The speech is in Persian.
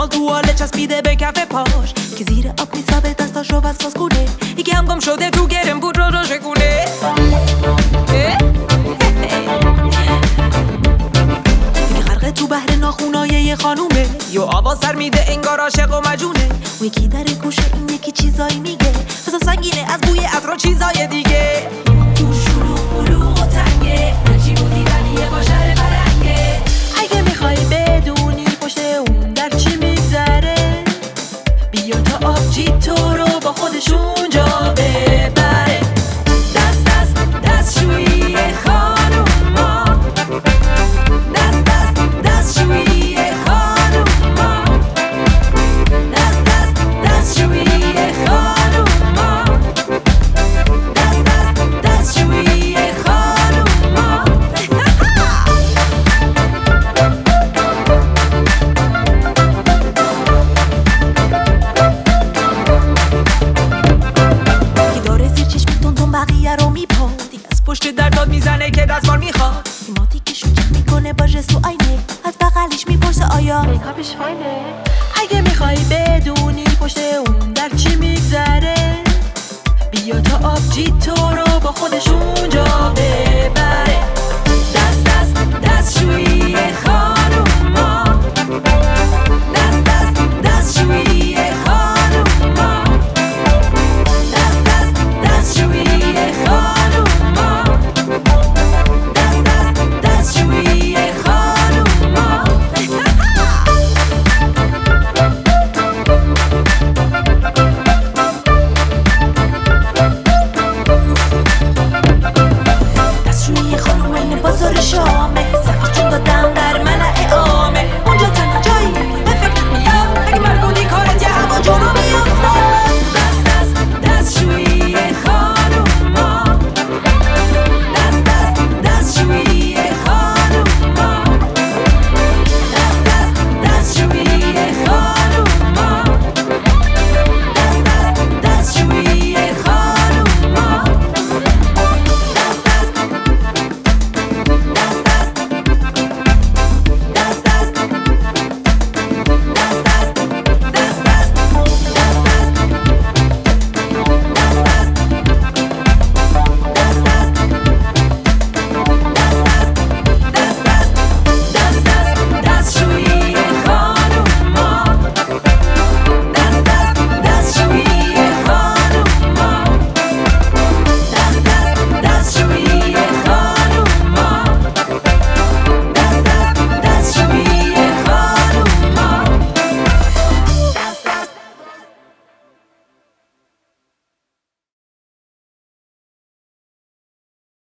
رومال تواله چسبیده به کف پاش که زیر آب میسابه دستاشو بس باز کنه. یکی هم گم شده تو گرم بود رو شکونه. یکی غرقه تو بحر ناخونای یه خانومه، یه آواز سر میده انگار عاشق و مجونه. اون یکی در گوشه این یکی چیزایی میگه، بسا سنگینه از بوی عطر و چیزای دیگه. تو شلوغ بلوغ و تنگه، هرچی بودی ولی یه باشر فرنگه. اگه میخوای بدونی پشت اون در چی میگذره، بیا تا آبجی تو رو با خودشون جا ببره. دست دست دستشویی خانوما، دست دست دستشویی خانوما، دست دست دستشویی خانوما، دست دست دستشویی خانوما. که داره زیر چشم تون بقیه رو میپاد، دیگه از پشت در داد میزنه که دستمال میخواد. تیماتی که شوچه میکنه با جست و آینه، از بغلش میپرسه آیا میکاپش فاینه. اگه میخوای بدونی پشت اون در چی میگذره، بیا تا آبجی تو رو با خودشون جا